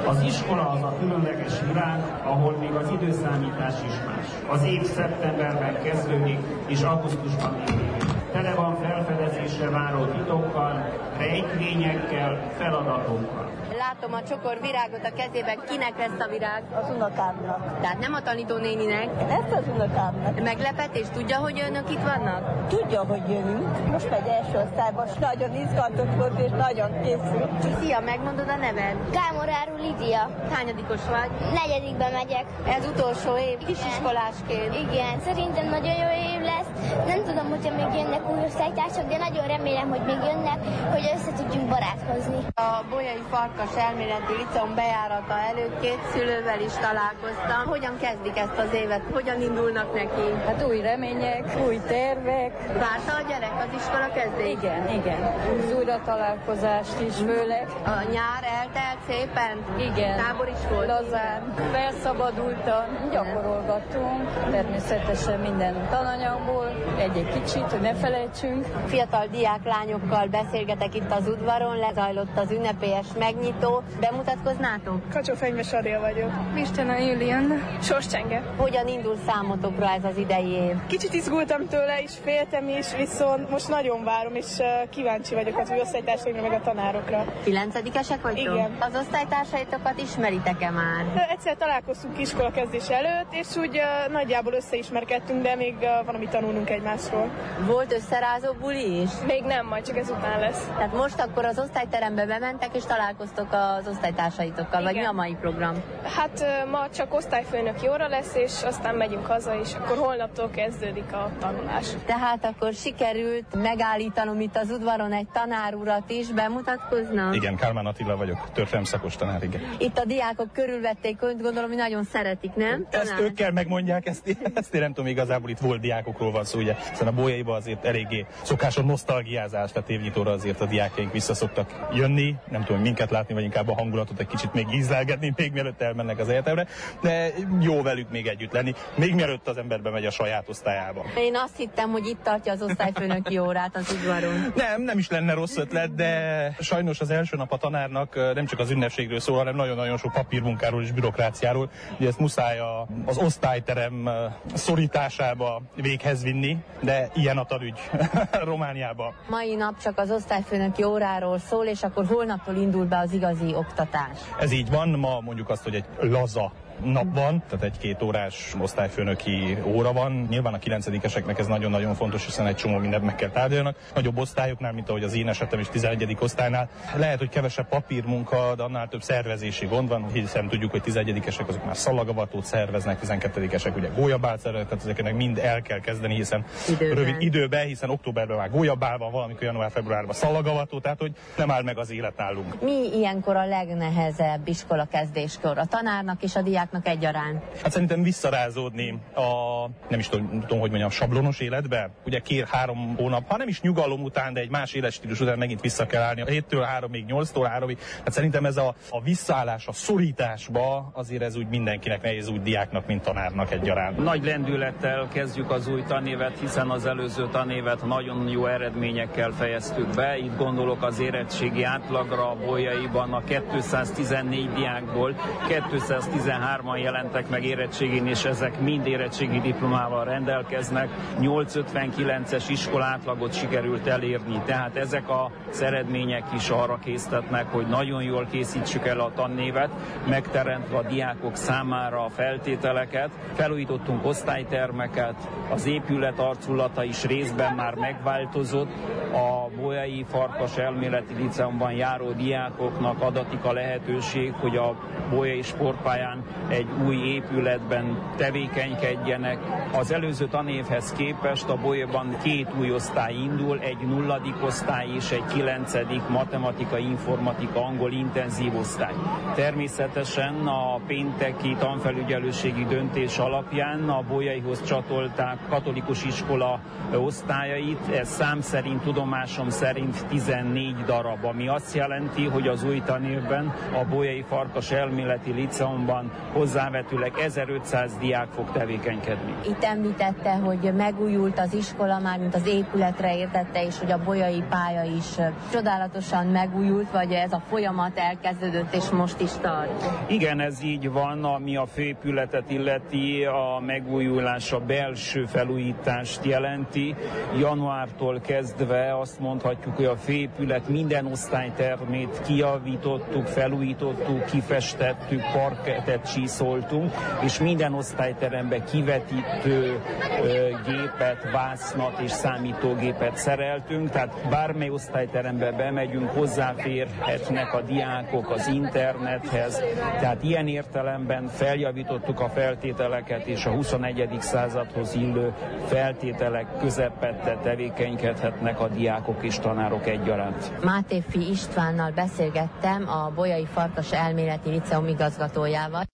Az iskola az a különleges világ, ahol még az időszámítás is más. Az év szeptemberben kezdődik, és augusztusban végig. Tele van felfedezésre váró titokkal, rejtvényekkel, feladatokkal. Látom a csokor virágot a kezében. Kinek lesz a virág? Az unokámnak. Tehát nem a tanítónéninek? Ezt az unokámnak. Meglepetés? Tudja, hogy önök itt vannak? Tudja, hogy jönünk. Most megy első osztályba, és nagyon izgatott volt, és nagyon készül. Szia, megmondod a neved? Gámorárú Lídia. Hányadikos vagy? 4. megyek. Ez utolsó év, kisiskolásként. Igen, szerintem nagyon jó év lesz. Nem tudom, hogyha még jönnek új osztálytársak, de nagyon remélem, hogy még jönnek, hogy össze tudjunk barátkozni. A Bolyai Farkas Elméleti Liceum bejárata előtt 2 szülővel is találkoztam. Hogyan kezdik ezt az évet? Hogyan indulnak neki? Hát új remények, új tervek. Várta a gyerek az iskola kezdést? Igen. Az újra találkozást is főleg. A nyár eltelt szépen? Igen. Tábor is volt? Lazán. Felszabadultan gyakorolgattunk. Természetesen minden tananyagból. Egy kicsit, hogy ne felejtsünk. Fiatal diáklányokkal beszélgetek itt az udvaron, lezajlott az ünnepélyes megnyitó. Bemutatkoznátok? Kacsó-Fenyves Adél vagyok. Mistena Julian, Sorscsenge. Hogyan indul számotokra ez az idei év? Kicsit izgultam tőle, és féltem is, viszont most nagyon várom, és kíváncsi vagyok az új osztálytársaimra, meg a tanárokra. 9-esek vagytok? Igen. Az osztálytársaitokat ismeritek-e már? Egyszer találkoztunk iskolakezdés előtt, és úgy nagyjából összeismerkedtünk, de még van, amit tanulnunk egymásról. Volt összerázó buli is? Még nem, majd csak ezután lesz. Tehát most akkor az osztályterembe bementek, és találkoztok az osztálytársaitokkal, vagy mi a mai program? Hát ma csak osztályfőnöki óra lesz, és aztán megyünk haza, és akkor holnaptól kezdődik a tanulás. Tehát akkor sikerült megállítanom itt az udvaron egy tanárurat is, bemutatkozna? Igen, Kálmán Attila vagyok, történelemszakos tanár, igen. Itt a diákok körülvették önt, gondolom, hogy nagyon szeretik, nem? Ezt ők kell megmondják, ezt én nem tudom, igazából itt volt diákokról van szó, ugye, hiszen a Bolyaiba azért eléggé szokásos nosztalgiázás, tehát évnyitóra azért a diákjaink visszaszoktak jönni, nem tudom, minket látni, vagy inkább a hangulatot egy kicsit még ízlelgetni, még mielőtt elmennek az egyetemre, de jó velük még együtt lenni, még mielőtt az ember bemegy a saját osztályába. Én azt hittem, hogy itt tartja az osztályfőnöki órát az udvaron. Nem is lenne rossz ötlet, de sajnos az első nap a tanárnak nem csak az ünnepségről szól, hanem nagyon-nagyon sok papírmunkáról és bürokráciáról. Ugye ezt muszáj az osztályterem szorításába véghez vinni, de ilyen a tanügy Romániában. Mai nap csak az osztályfőnöki óráról szól, és akkor holnaptól indul be az igazi oktatás. Ez így van, ma mondjuk azt, hogy egy laza nap van, tehát 1-2 órás osztályfőnöki óra van. Nyilván a 9-eseknek ez nagyon-nagyon fontos, hiszen egy csomó mindent meg kell tárgyalnak. Nagyobb osztályoknál, mint ahogy az én esetem is 11. osztálynál, lehet, hogy kevesebb papírmunka, de annál több szervezési gond van, hiszen tudjuk, hogy 11-esek azok már szallagavatót szerveznek, 12-esek ugye gólyabált szerveznek, tehát ezeknek mind el kell kezdeni, hiszen rövid időben, hiszen októberben már gólyabál van, valamikor január-februárban szallagavató, tehát hogy nem áll meg az élet nálunk. Mi ilyenkor a legnehezebb iskolakezdéskor? A tanárnak és a diáknak egyaránt? Hát szerintem visszarázódni nem is tudom, hogy mondjam, sablonos életbe. Ugye 2-3 hónap, ha nem is nyugalom után, de egy más életstílus után megint vissza kell állni. 7-től 3-ig, 8-tól 3-ig. Hát szerintem ez a visszaállás, a szorításba azért ez úgy mindenkinek nehéz, úgy diáknak, mint tanárnak egyaránt. Nagy lendülettel kezdjük az új tanévet, hiszen az előző tanévet nagyon jó eredményekkel fejeztük be. Itt gondolok az érettségi átlagra, a Bolyaiban a 214 diákból 213-an jelentek meg érettségén, és ezek mind érettségi diplomával rendelkeznek. 859-es iskolátlagot sikerült elérni, tehát ezek az eredmények is arra késztetnek, hogy nagyon jól készítsük el a tanévet, megteremtve a diákok számára a feltételeket. Felújítottunk osztálytermeket, az épület arculata is részben már megváltozott. A Bolyai Farkas Elméleti Liceumban járó diákoknak adatik a lehetőség, hogy a Bolyai sportpályán egy új épületben tevékenykedjenek. Az előző tanévhez képest a Bolyaiban 2 új osztály indul, egy 0. osztály és egy 9. matematika, informatika, angol intenzív osztály. Természetesen a pénteki tanfelügyelőségi döntés alapján a Bolyaihoz csatolták katolikus iskola osztályait, ez szám szerint, tudomásom szerint 14 darab, ami azt jelenti, hogy az új tanévben a Bolyai Farkas Elméleti Liceumban hozzávetőleg 1500 diák fog tevékenykedni. Itt említette, hogy megújult az iskola, mármint az épületre értette, és hogy a bolyai pálya is csodálatosan megújult, vagy ez a folyamat elkezdődött, és most is tart? Igen, ez így van, ami a főépületet illeti, a megújulás a belső felújítást jelenti. Januártól kezdve azt mondhatjuk, hogy a főépület minden osztálytermét kijavítottuk, felújítottuk, kifestettük, parkettet csíszoltunk, és minden osztályterembe kivetítő gépet, vásznat és számítógépet szereltünk, tehát bármely osztályterembe bemegyünk, hozzáférhetnek a diákok az internethez, tehát ilyen értelemben feljavítottuk a feltételeket, és a 21. századhoz illő feltételek közepette tevékenykedhetnek a diákok és tanárok egyaránt. Mátéfi Istvánnal beszélgettem, a Bolyai Farkas Elméleti Liceum igazgatójával.